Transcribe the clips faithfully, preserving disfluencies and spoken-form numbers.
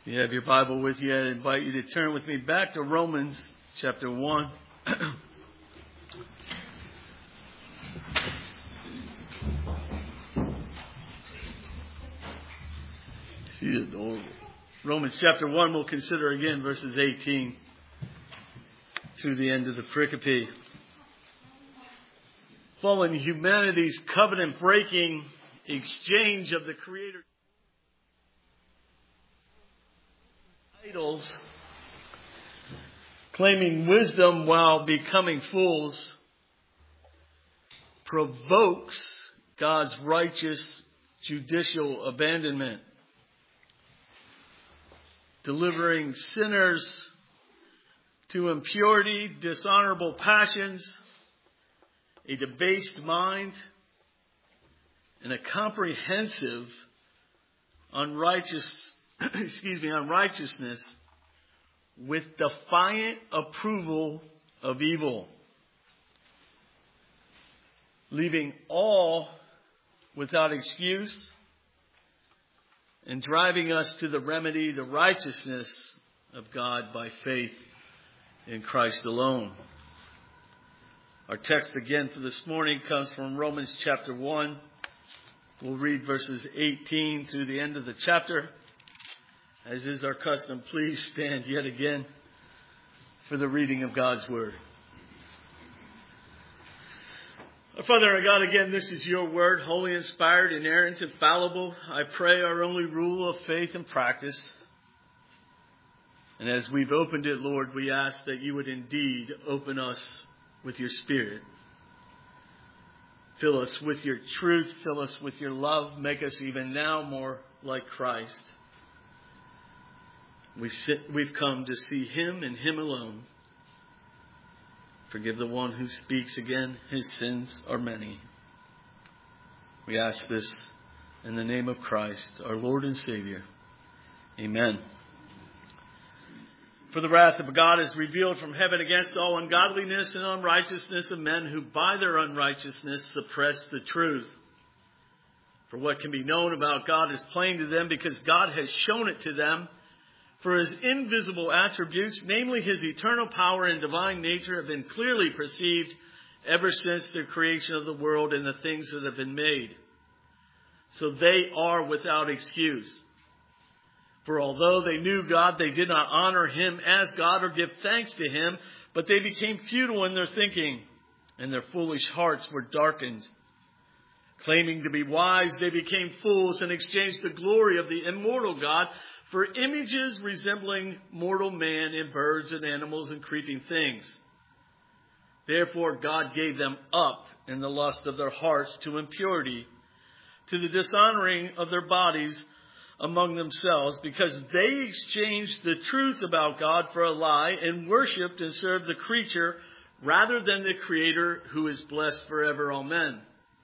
you have your Bible with you, I invite you to turn with me back to Romans chapter one. See the door. Romans chapter one, we'll consider again verses eighteen through the end of the pericope. Following humanity's covenant-breaking exchange of the Creator idols, claiming wisdom while becoming fools, provokes God's righteous judicial abandonment, delivering sinners to impurity, dishonorable passions, a debased mind, and a comprehensive unrighteous, excuse me, unrighteousness with defiant approval of evil, leaving all without excuse and driving us to the remedy, the righteousness of God by faith in Christ alone. Our text again for this morning comes from Romans chapter one. We'll read verses eighteen through the end of the chapter. As is our custom, please stand yet again for the reading of God's Word. Our Father, our God, again, this is your Word, holy, inspired, inerrant, infallible. I pray our only rule of faith and practice. And as we've opened it, Lord, we ask that you would indeed open us with your Spirit. Fill us with your truth. Fill us with your love. Make us even now more like Christ. We sit, we've come to see him and him alone. Forgive the one who speaks again. His sins are many. We ask this in the name of Christ, our Lord and Savior. Amen. For the wrath of God is revealed from heaven against all ungodliness and unrighteousness of men who by their unrighteousness suppress the truth. For what can be known about God is plain to them because God has shown it to them. For his invisible attributes, namely his eternal power and divine nature, have been clearly perceived ever since the creation of the world and the things that have been made. So they are without excuse. For although they knew God, they did not honor him as God or give thanks to him, but they became futile in their thinking, and their foolish hearts were darkened. Claiming to be wise, they became fools and exchanged the glory of the immortal God for images resembling mortal man in birds and animals and creeping things. Therefore God gave them up in the lust of their hearts to impurity, to the dishonoring of their bodies among themselves, because they exchanged the truth about God for a lie and worshipped and served the creature rather than the Creator, who is blessed forever. Amen.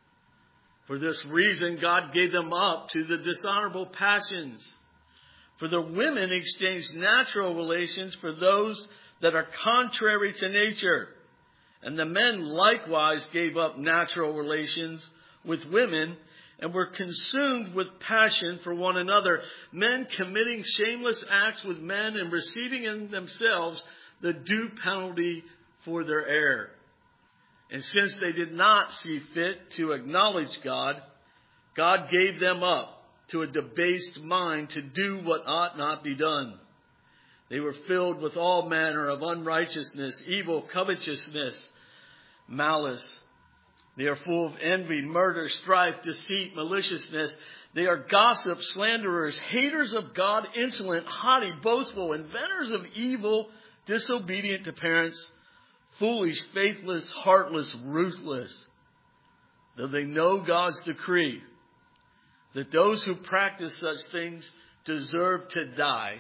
For this reason God gave them up to the dishonorable passions. For the women exchanged natural relations for those that are contrary to nature. And the men likewise gave up natural relations with women and were consumed with passion for one another, men committing shameless acts with men and receiving in themselves the due penalty for their error. And since they did not see fit to acknowledge God, God gave them up to a debased mind to do what ought not be done. They were filled with all manner of unrighteousness, evil, covetousness, malice. They are full of envy, murder, strife, deceit, maliciousness. They are gossips, slanderers, haters of God, insolent, haughty, boastful, inventors of evil, disobedient to parents, foolish, faithless, heartless, ruthless. Though they know God's decree that those who practice such things deserve to die,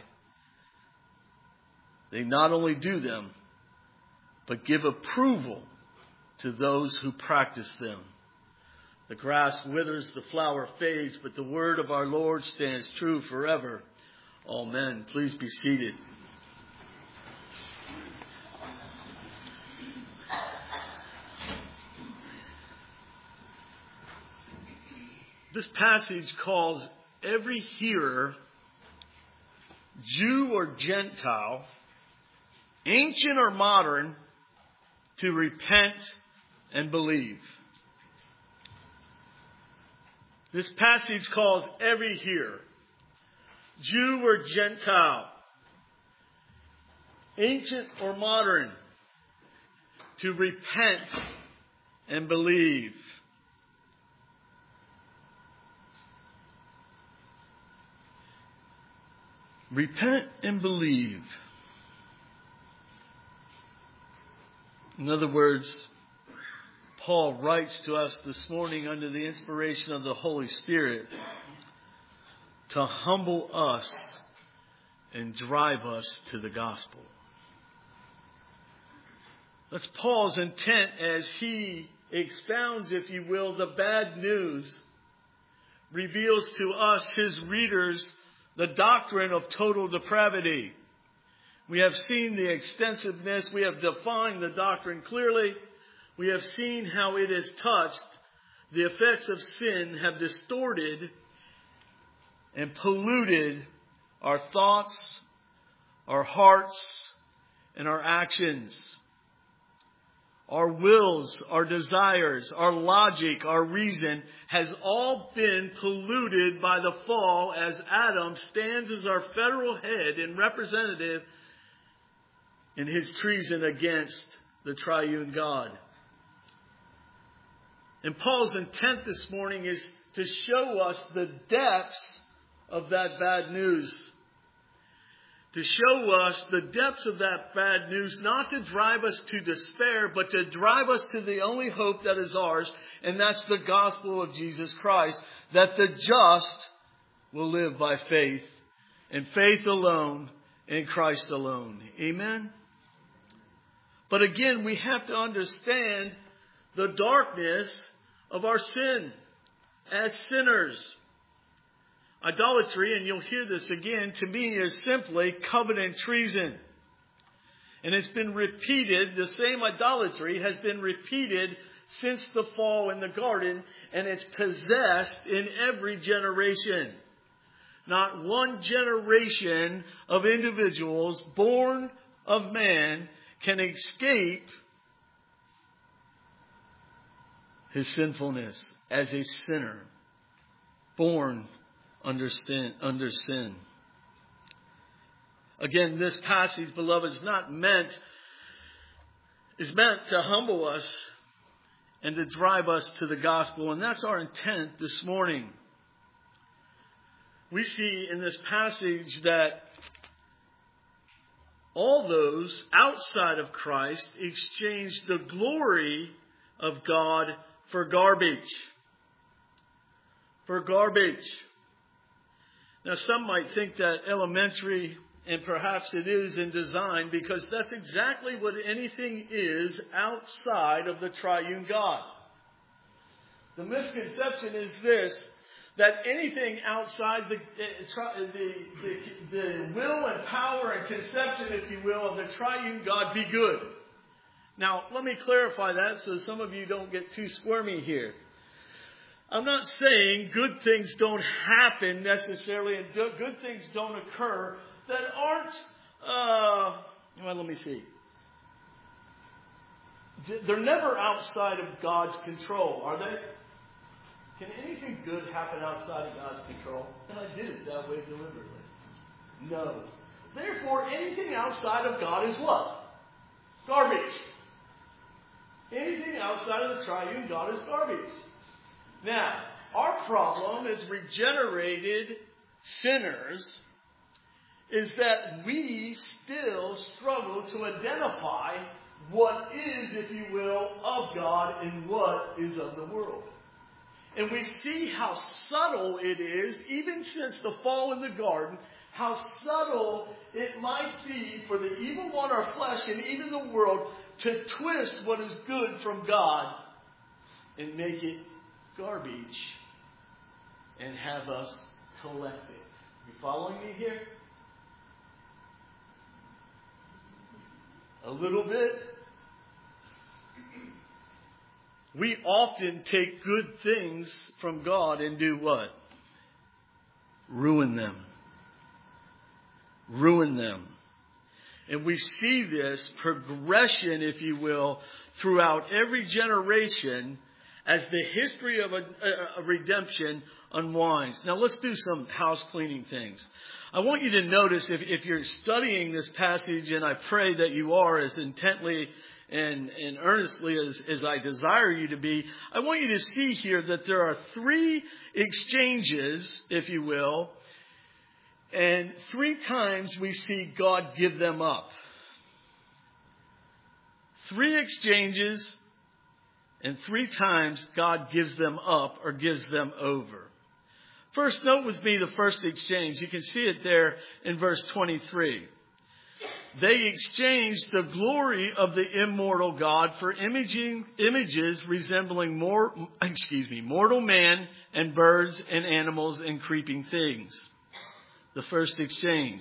they not only do them, but give approval to those who practice them. The grass withers, the flower fades, but the word of our Lord stands true forever. Amen. Please be seated. This passage calls every hearer Jew or Gentile, ancient or modern, to repent and believe. This passage calls every hearer, Jew or Gentile, ancient or modern, to repent and believe. Repent and believe. In other words, Paul writes to us this morning under the inspiration of the Holy Spirit to humble us and drive us to the gospel. That's Paul's intent as he expounds, if you will, the bad news, reveals to us, his readers, the doctrine of total depravity. We have seen the extensiveness. We have defined the doctrine clearly. We have seen how it has touched. The effects of sin have distorted and polluted our thoughts, our hearts, and our actions. Our wills, our desires, our logic, our reason has all been polluted by the fall as Adam stands as our federal head and representative in his treason against the triune God. And Paul's intent this morning is to show us the depths of that bad news. To show us the depths of that bad news, not to drive us to despair, but to drive us to the only hope that is ours, and that's the gospel of Jesus Christ, that the just will live by faith, and faith alone in Christ alone. Amen? But again, we have to understand the darkness of our sin as sinners. Idolatry, and you'll hear this again, to me is simply covenant treason. And it's been repeated, the same idolatry has been repeated since the fall in the garden, and it's possessed in every generation. Not one generation of individuals born of man can escape his sinfulness as a sinner, born Under sin, under sin. Again, this passage, beloved, is not meant, is meant to humble us and to drive us to the gospel. And that's our intent this morning. We see in this passage that all those outside of Christ exchanged the glory of God for garbage. For garbage. Now, some might think that elementary, and perhaps it is in design, because that's exactly what anything is outside of the triune God. The misconception is this, that anything outside the, the, the, the will and power and conception, if you will, of the triune God be good. Now, let me clarify that so some of you don't get too squirmy here. I'm not saying good things don't happen necessarily and do, good things don't occur that aren't, uh, well, let me see. They're never outside of God's control, are they? Can anything good happen outside of God's control? And I did it that way deliberately. No. Therefore, anything outside of God is what? Garbage. Anything outside of the triune God is garbage. Now, our problem as regenerated sinners is that we still struggle to identify what is, if you will, of God and what is of the world. And we see how subtle it is, even since the fall in the garden, how subtle it might be for the evil one, our flesh, and even the world to twist what is good from God and make it garbage and have us collect it. You following me here? A little bit. We often take good things from God and do what? Ruin them. ruin them. And we see this progression, if you will, throughout every generation as the history of a, a, a redemption unwinds. Now let's do some house cleaning things. I want you to notice, if, if you're studying this passage, and I pray that you are as intently and, and earnestly as, as I desire you to be, I want you to see here that there are three exchanges, if you will, and three times we see God give them up. Three exchanges, and three times God gives them up or gives them over. First, note with me the first exchange. You can see it there in verse twenty-three. They exchanged the glory of the immortal God for imaging, images resembling more, excuse me, mortal man and birds and animals and creeping things. The first exchange.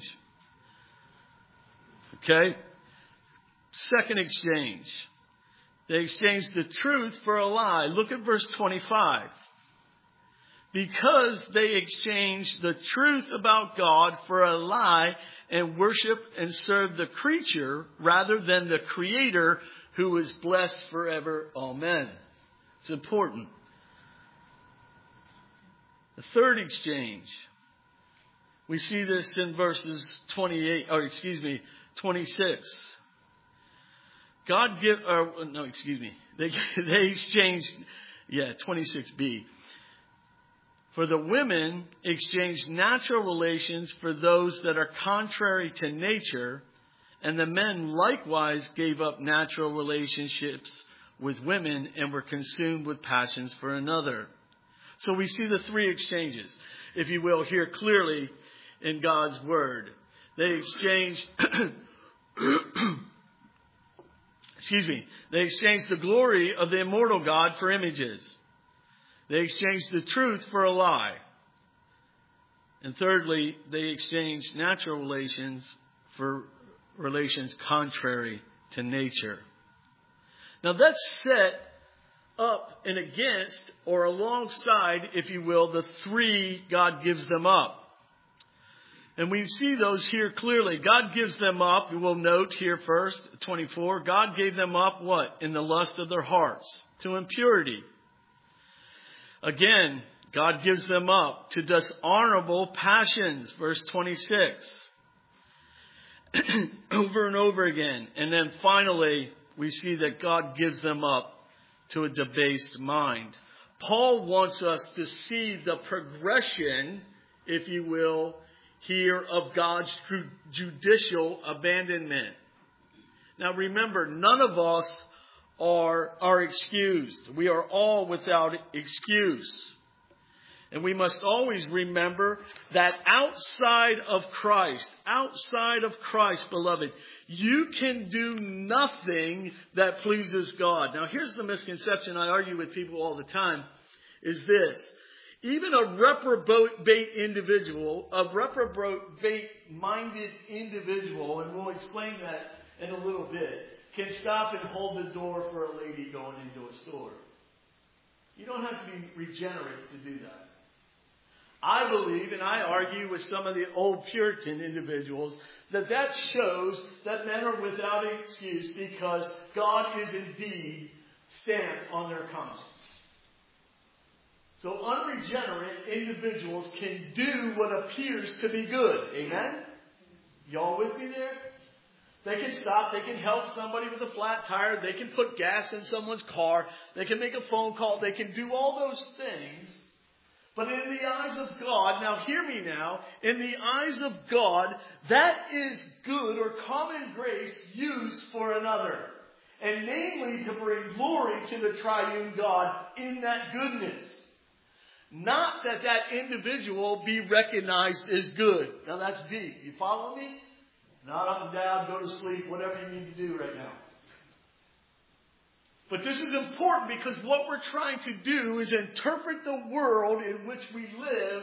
Okay? Second exchange. They exchanged the truth for a lie. Look at verse twenty-five. Because they exchanged the truth about God for a lie and worship and serve the creature rather than the Creator who is blessed forever. Amen. It's important. The third exchange. We see this in verses twenty-eight, or excuse me, twenty-six. God give, or no, excuse me. They they exchanged, yeah, twenty-six b. For the women exchanged natural relations for those that are contrary to nature, and the men likewise gave up natural relationships with women and were consumed with passions for another. So we see the three exchanges, if you will, here clearly in God's Word. They exchanged, excuse me, they exchanged the glory of the immortal God for images. They exchanged the truth for a lie. And thirdly, they exchanged natural relations for relations contrary to nature. Now that's set up and against, or alongside, if you will, the three God gives them up. And we see those here clearly. God gives them up. We will note here first, twenty-four. God gave them up what? In the lust of their hearts, to impurity. Again, God gives them up to dishonorable passions. Verse twenty-six. Over and over again. And then finally, we see that God gives them up to a debased mind. Paul wants us to see the progression, if you will, here of God's judicial abandonment. Now remember, none of us are, are excused. We are all without excuse. And we must always remember that outside of Christ, outside of Christ, beloved, you can do nothing that pleases God. Now here's the misconception I argue with people all the time, is this. Even a reprobate individual, a reprobate-minded individual, and we'll explain that in a little bit, can stop and hold the door for a lady going into a store. You don't have to be regenerate to do that. I believe, and I argue with some of the old Puritan individuals, that that shows that men are without excuse because God is indeed stamped on their conscience. So unregenerate individuals can do what appears to be good. Amen? Y'all with me there? They can stop. They can help somebody with a flat tire. They can put gas in someone's car. They can make a phone call. They can do all those things. But in the eyes of God, now hear me now, in the eyes of God, that is good or common grace used for another. And namely to bring glory to the triune God in that goodness. Not that that individual be recognized as good. Now that's deep. You follow me? Not up and down, go to sleep, whatever you need to do right now. But this is important because what we're trying to do is interpret the world in which we live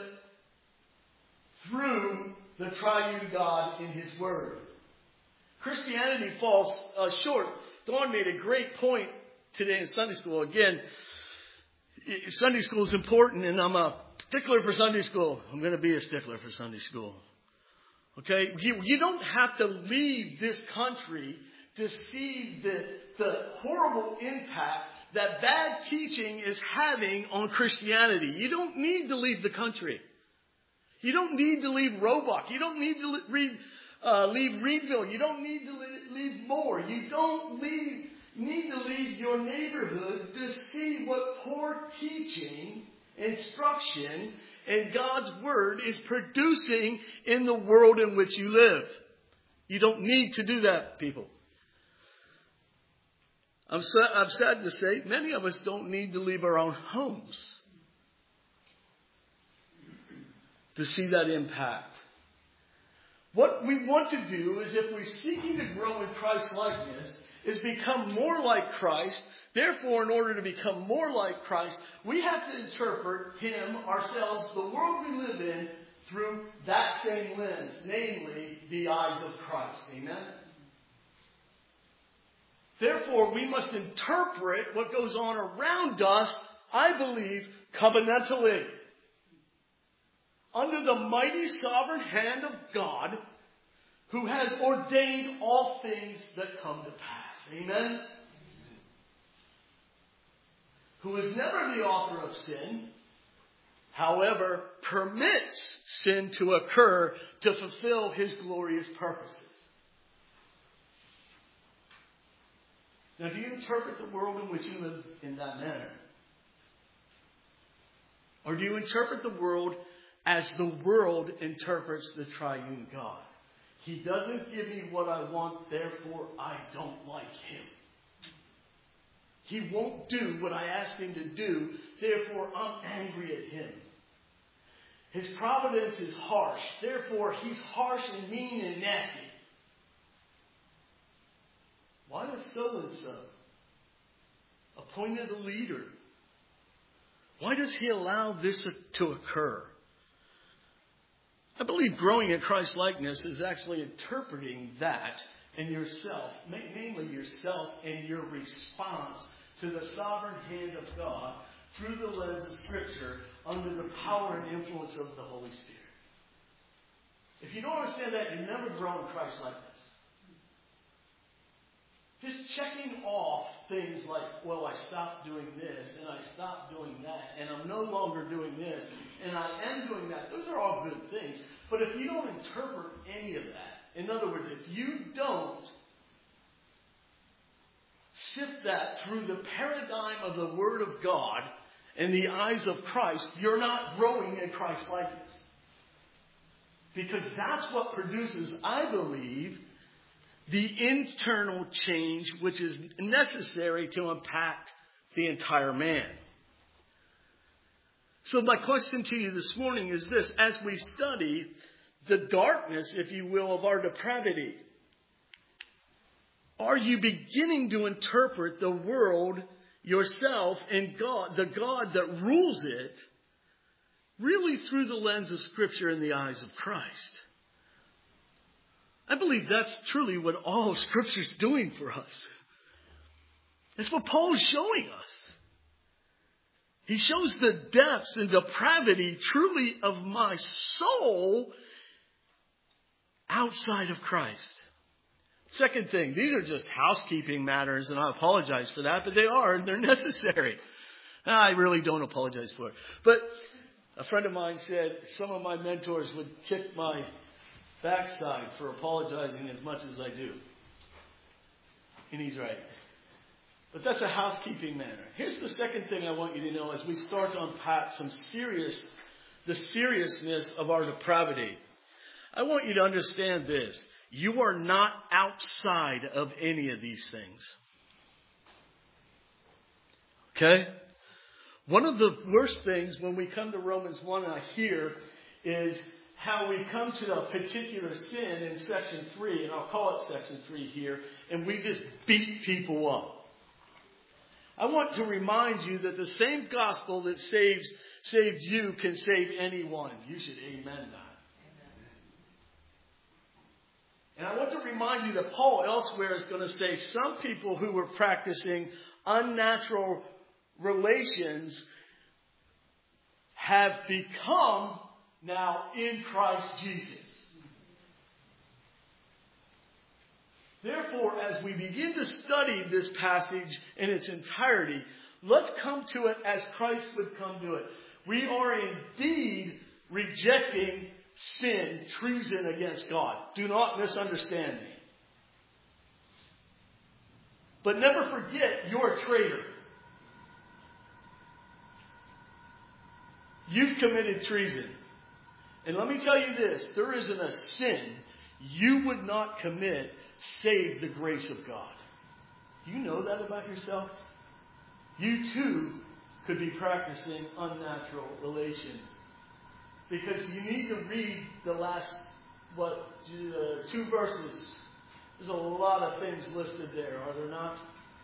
through the triune God in His Word. Christianity falls uh, short. Dawn made a great point today in Sunday school. Again, Sunday school is important, and I'm a stickler for Sunday school. I'm going to be a stickler for Sunday school. Okay? You, you don't have to leave this country to see the, the horrible impact that bad teaching is having on Christianity. You don't need to leave the country. You don't need to leave Roebuck. You don't need to leave, uh, leave Reedville. You don't need to leave Moore. You don't leave, need to leave your neighborhood to see what poor teaching, instruction, and God's Word is producing in the world in which you live. You don't need to do that, people. I'm sad, I'm sad to say, many of us don't need to leave our own homes to see that impact. What we want to do is, if we're seeking to grow in Christ's likeness, is become more like Christ. Therefore, in order to become more like Christ, we have to interpret Him, ourselves, the world we live in, through that same lens, namely the eyes of Christ. Amen? Therefore, we must interpret what goes on around us, I believe, covenantally. Under the mighty sovereign hand of God, who has ordained all things that come to pass. Amen? Who is never the author of sin, however, permits sin to occur to fulfill His glorious purposes. Now, do you interpret the world in which you live in that manner? Or do you interpret the world as the world interprets the triune God? He doesn't give me what I want, therefore I don't like Him. He won't do what I asked Him to do, therefore I'm angry at Him. His providence is harsh, therefore He's harsh and mean and nasty. Why is so-and-so appointed a leader? Why does He allow this to occur? I believe growing in Christ's likeness is actually interpreting that in yourself, namely yourself and your response to the sovereign hand of God through the lens of Scripture under the power and influence of the Holy Spirit. If you don't understand that, you never grow in Christ's likeness. Just checking off things like, well, I stopped doing this, and I stopped doing that, and I'm no longer doing this, and I am doing that. Those are all good things. But if you don't interpret any of that, in other words, if you don't sift that through the paradigm of the Word of God and the eyes of Christ, you're not growing in Christ's likeness. Because that's what produces, I believe, the internal change which is necessary to impact the entire man. So my question to you this morning is this: as we study the darkness, if you will, of our depravity, are you beginning to interpret the world, yourself, and God, the God that rules it, really through the lens of Scripture and the eyes of Christ? I believe that's truly what all of Scripture is doing for us. That's what Paul is showing us. He shows the depths and depravity truly of my soul outside of Christ. Second thing, these are just housekeeping matters, and I apologize for that, but they are, and they're necessary. I really don't apologize for it. But a friend of mine said some of my mentors would kick my backside for apologizing as much as I do. And he's right. But that's a housekeeping matter. Here's the second thing I want you to know as we start to unpack some serious, the seriousness of our depravity. I want you to understand this. You are not outside of any of these things. Okay? One of the worst things when we come to Romans one and I hear is how we come to a particular sin in section three, and I'll call it section three here, and we just beat people up. I want to remind you that the same gospel that saves saved you can save anyone. You should amen that. And I want to remind you that Paul elsewhere is going to say some people who were practicing unnatural relations have become now in Christ Jesus. therefore, as we begin to study this passage in its entirety, let's come to it as Christ would come to it. We are indeed rejecting sin, treason against God. Do not misunderstand me. But never forget you're a traitor. You've committed treason. And let me tell you this, there isn't a sin you would not commit save the grace of God. Do you know that about yourself? You too could be practicing unnatural relations. Because you need to read the last, what, uh, two verses. There's a lot of things listed there, are there not?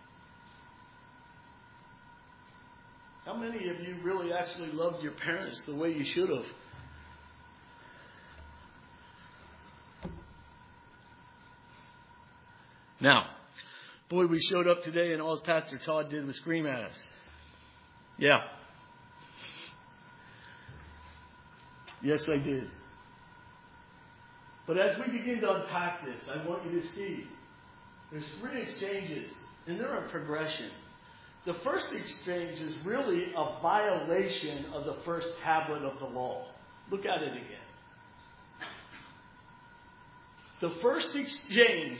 How many of you really actually loved your parents the way you should have? Now, boy, we showed up today and all Pastor Todd did was scream at us. Yeah. Yes, I did. But as we begin to unpack this, I want you to see there's three exchanges, and they're a progression. The first exchange is really a violation of the first tablet of the law. Look at it again. The first exchange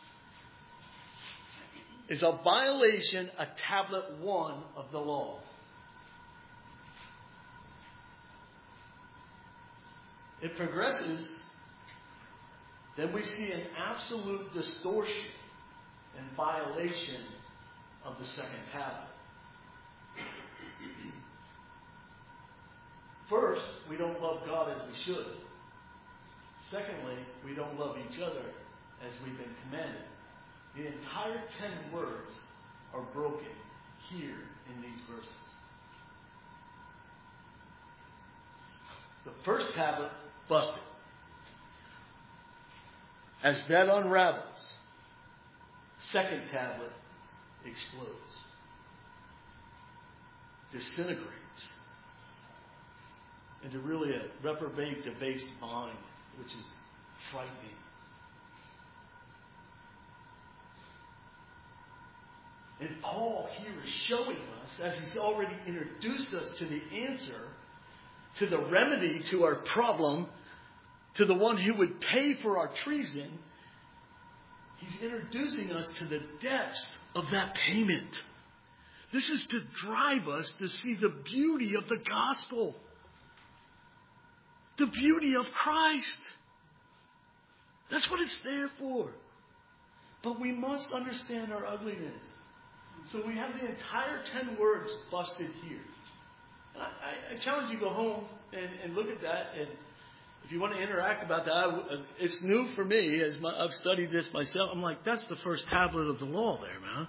is a violation of tablet one of the law. It progresses. Then we see an absolute distortion and violation of the second tablet. First, we don't love God as we should. Secondly, we don't love each other as we've been commanded. The entire ten words are broken here in these verses. The first tablet, busted. As that unravels, second tablet explodes, disintegrates into really a reprobate, debased mind, which is frightening. And Paul here is showing us, as he's already introduced us to the answer, to the remedy to our problem, to the one who would pay for our treason, he's introducing us to the depths of that payment. This is to drive us to see the beauty of the gospel. The beauty of Christ. That's what it's there for. But we must understand our ugliness. So we have the entire ten words busted here. And I, I challenge you to go home and, and look at that. And if you want to interact about that, I, it's new for me as my, I've studied this myself. I'm like, that's the first tablet of the law there, man.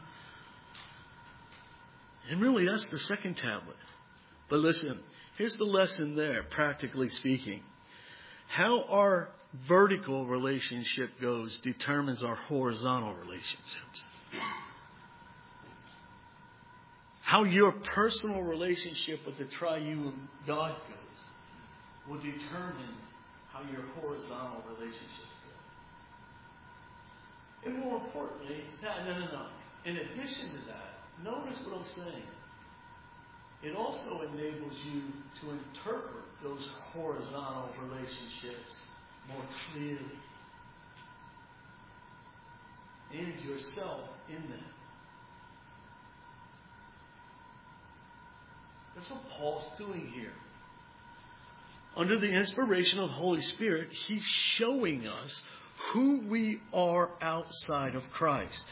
And really, that's the second tablet. But listen, here's the lesson there, practically speaking. How our vertical relationship goes determines our horizontal relationships. How your personal relationship with the triune God goes will determine how your horizontal relationships go. And more importantly, no, no, no, no. In addition to that, notice what I'm saying. It also enables you to interpret those horizontal relationships more clearly. And yourself in them. That's what Paul's doing here. Under the inspiration of the Holy Spirit, he's showing us who we are outside of Christ.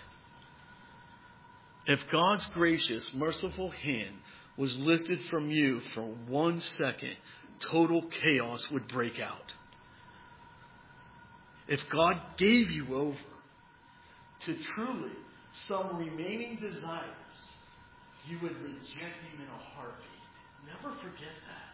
If God's gracious, merciful hand was lifted from you for one second, total chaos would break out. If God gave you over to truly some remaining desires, you would reject him in a heartbeat. Never forget that.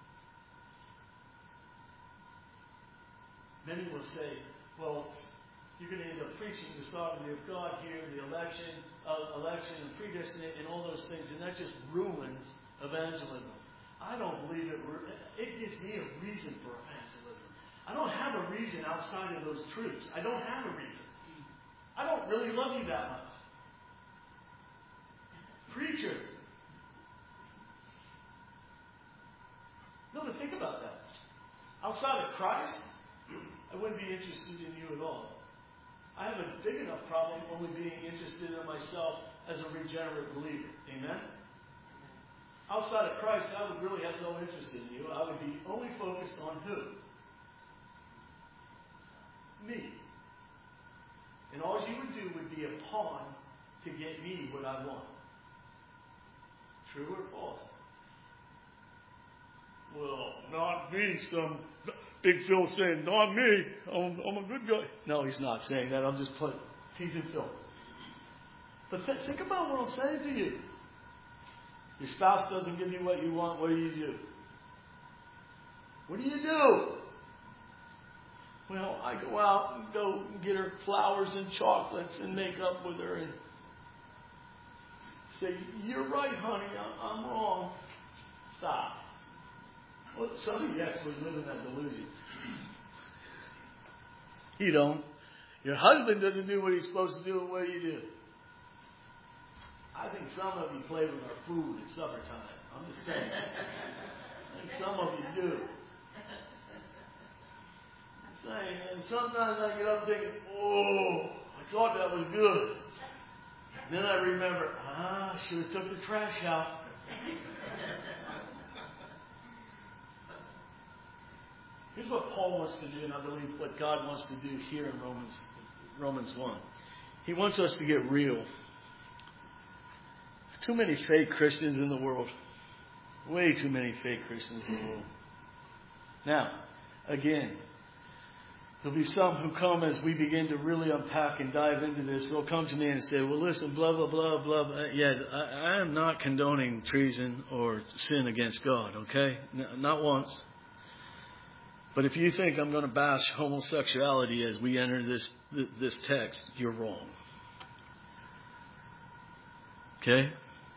Many will say, well, you're going to end up preaching the sovereignty of God here, the election, uh, election and predestinate and all those things, and that just ruins evangelism. I don't believe it. It gives me a reason for evangelism. I don't have a reason outside of those truths. I don't have a reason. I don't really love you that much. Preacher. No, but think about that. Outside of Christ, I wouldn't be interested in you at all. I have a big enough problem only being interested in myself as a regenerate believer. Amen? Outside of Christ, I would really have no interest in you. I would be only focused on who? Me. And all you would do would be a pawn to get me what I want. True or false? Well, not me. Some big Phil saying, not me. I'm, I'm a good guy. No, he's not saying that. I'm just putting, teasing Phil. But th- think about what I'm saying to you. Your spouse doesn't give you what you want. What do you do? What do you do? Well, I go out and go and get her flowers and chocolates and make up with her and say, you're right, honey. I'm wrong. Stop. Well, some of you actually live in that delusion. You don't. Your husband doesn't do what he's supposed to do. What do you do? I think some of you play with our food at supper time. I'm just saying. I think some of you do. I'm saying, and sometimes I get up thinking, oh, I thought that was good. Then I remember, ah, I should have took the trash out. Here's what Paul wants to do, and I believe what God wants to do here in Romans, Romans one. He wants us to get real. There's too many fake Christians in the world. Way too many fake Christians in the world. Now, again, there'll be some who come as we begin to really unpack and dive into this. They'll come to me and say, well, listen, blah, blah, blah, blah. blah. Yeah, I, I am not condoning treason or sin against God, okay? N- not once. But if you think I'm going to bash homosexuality as we enter this this text, you're wrong. Okay?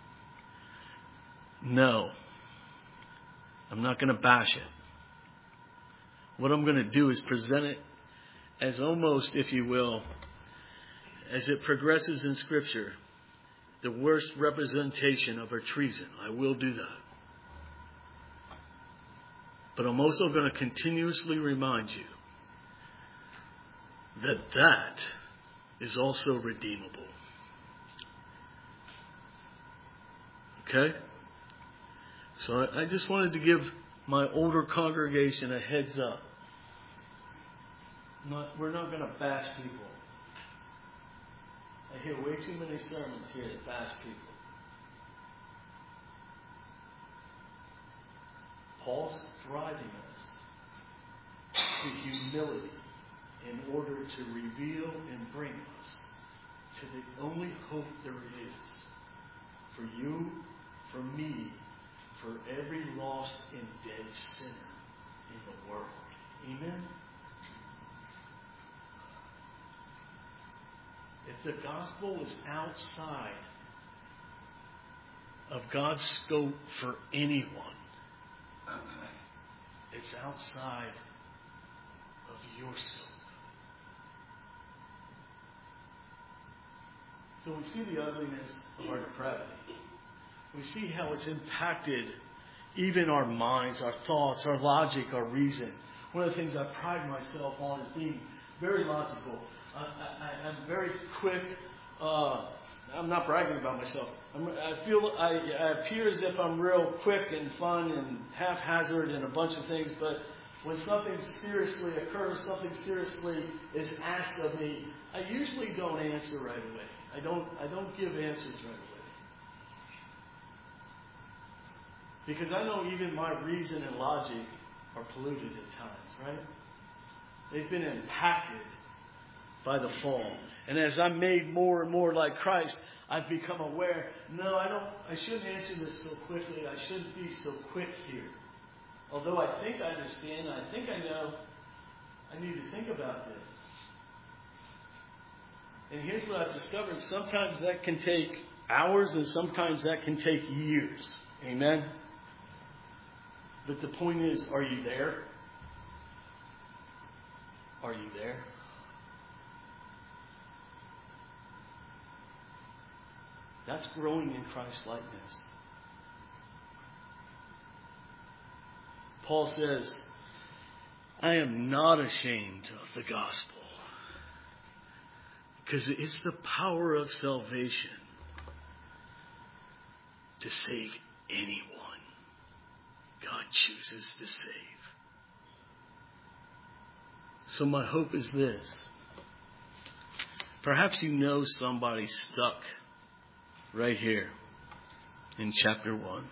No. I'm not going to bash it. What I'm going to do is present it as almost, if you will, as it progresses in Scripture, the worst representation of our treason. I will do that. But I'm also going to continuously remind you that that is also redeemable. Okay? So I just wanted to give my older congregation a heads up. Not, we're not going to bash people. I hear way too many sermons here that bash people. Paul's driving us to humility in order to reveal and bring us to the only hope there is for you, for me, for every lost and dead sinner in the world. Amen? If the gospel is outside of God's scope for anyone, it's outside of your scope. So we see the ugliness of our depravity. We see how it's impacted even our minds, our thoughts, our logic, our reason. One of the things I pride myself on is being very logical. I, I, I'm very quick. Uh, I'm not bragging about myself. I'm, I feel I, I appear as if I'm real quick and fun and haphazard and a bunch of things, but when something seriously occurs, something seriously is asked of me, I usually don't answer right away. I don't. I don't give answers right away because I know even my reason and logic are polluted at times. Right? They've been impacted by the fall. And as I'm made more and more like Christ, I've become aware, no, I don't, I shouldn't answer this so quickly. I shouldn't be so quick here. Although I think I understand, I think I know, I need to think about this. And here's what I've discovered. Sometimes that can take hours and sometimes that can take years. Amen? But the point is, are you there? Are you there? That's growing in Christ-likeness. Paul says, I am not ashamed of the gospel, because it's the power of salvation to save anyone God chooses to save. So my hope is this. Perhaps you know somebody stuck right here in chapter one.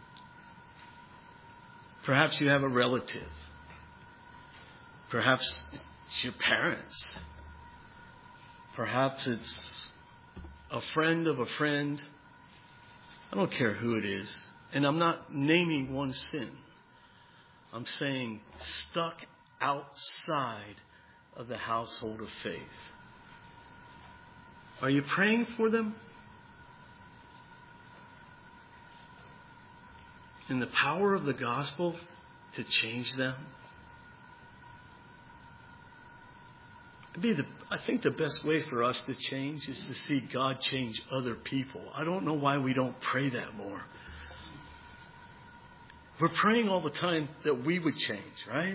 Perhaps you have a relative. Perhaps it's your parents. Perhaps it's a friend of a friend. I don't care who it is. And I'm not naming one sin. I'm saying stuck outside of the household of faith. Are you praying for them? In the power of the gospel to change them? It'd be the, I think the best way for us to change is to see God change other people. I don't know why we don't pray that more. We're praying all the time that we would change, right?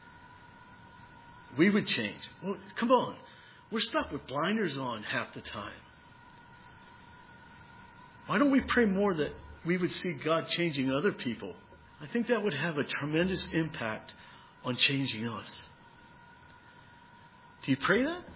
We would change. Well, come on. We're stuck with blinders on half the time. Why don't we pray more that we would see God changing other people? I think that would have a tremendous impact on changing us. Do you pray that?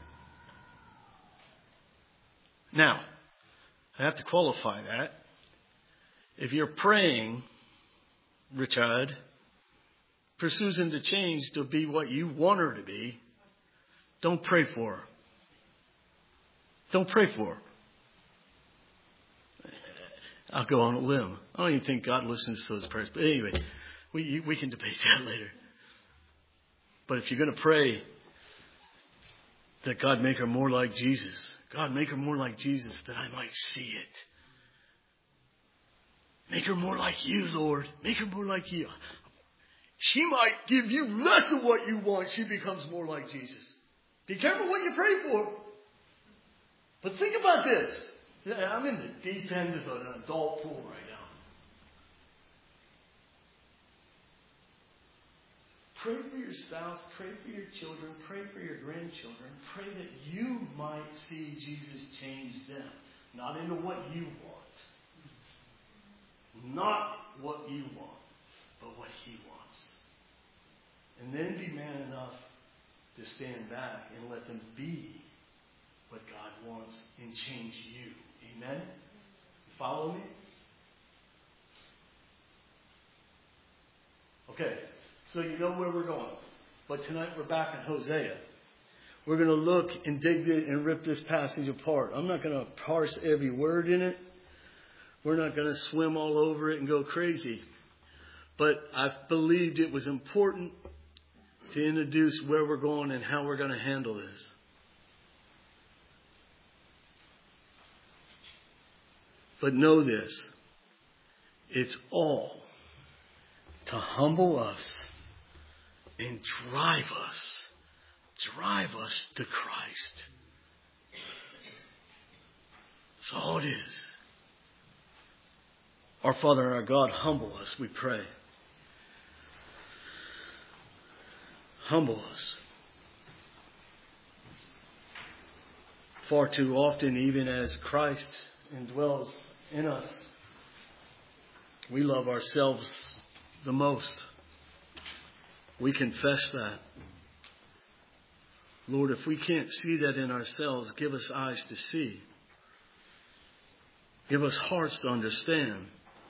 Now, I have to qualify that. If you're praying, Richard, for Susan to change to be what you want her to be, don't pray for her. Don't pray for her. I'll go on a limb. I don't even think God listens to those prayers. But anyway, we we can debate that later. But if you're going to pray that God make her more like Jesus, God make her more like Jesus that I might see it. Make her more like you, Lord. Make her more like you. She might give you less of what you want. She becomes more like Jesus. Be careful what you pray for. But think about this. I'm in the deep end of an adult pool right now. Pray for your spouse. Pray for your children. Pray for your grandchildren. Pray that you might see Jesus change them. Not into what you want. Not what you want, but what He wants. And then be man enough to stand back and let them be what God wants and change you. Amen? You follow me? Okay, so you know where we're going. But tonight we're back in Hosea. We're going to look and dig it and rip this passage apart. I'm not going to parse every word in it. We're not going to swim all over it and go crazy. But I've believed it was important to introduce where we're going and how we're going to handle this. But know this. It's all to humble us and drive us. Drive us to Christ. That's all it is. Our Father and our God, humble us, we pray. Humble us. Far too often, even as Christ indwells in us, we love ourselves the most. We confess that. Lord, if we can't see that in ourselves, give us eyes to see. Give us hearts to understand.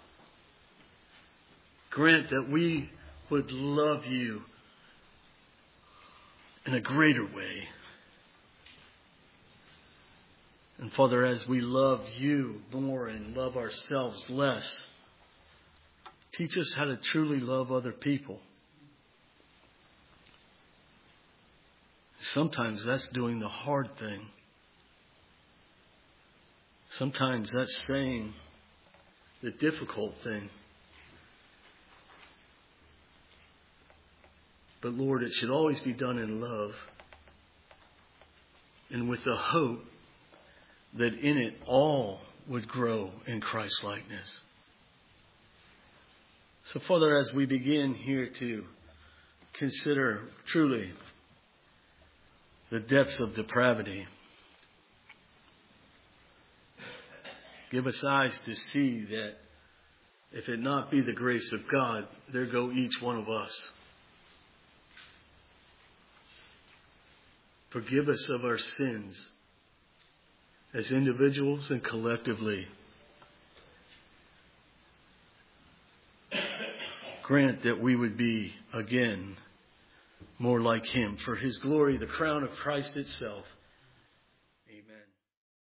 Grant that we would love you in a greater way. And Father, as we love you more and love ourselves less, teach us how to truly love other people. Sometimes that's doing the hard thing. Sometimes that's saying the difficult thing. But Lord, it should always be done in love and with the hope that in it all would grow in Christ-likeness. So, Father, as we begin here to consider truly the depths of depravity, give us eyes to see that if it not be the grace of God, there go each one of us. Forgive us of our sins as individuals and collectively. Grant that we would be, again, more like Him. For His glory, the crown of Christ itself.